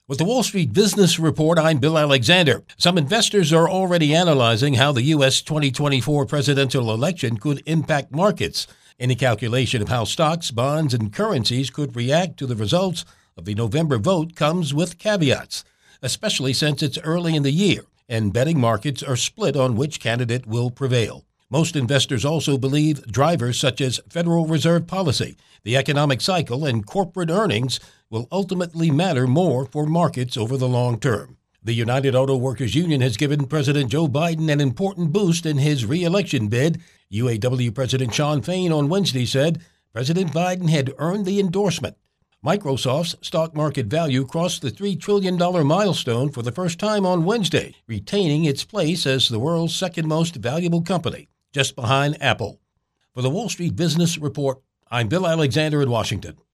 With the Wall Street Business Report, I'm Bill Alexander. Some investors are already analyzing how the U.S. 2024 presidential election could impact markets. Any calculation of how stocks, bonds, and currencies could react to the results of the November vote comes with caveats, especially since it's early in the year and betting markets are split on which candidate will prevail. Most investors also believe drivers such as Federal Reserve policy, the economic cycle, and corporate earnings will ultimately matter more for markets over the long term. The United Auto Workers Union has given President Joe Biden an important boost in his re-election bid. UAW President Shawn Fain on Wednesday said President Biden had earned the endorsement. Microsoft's stock market value crossed the $3 trillion milestone for the first time on Wednesday, retaining its place as the world's second most valuable company, just behind Apple. For the Wall Street Business Report, I'm Bill Alexander in Washington.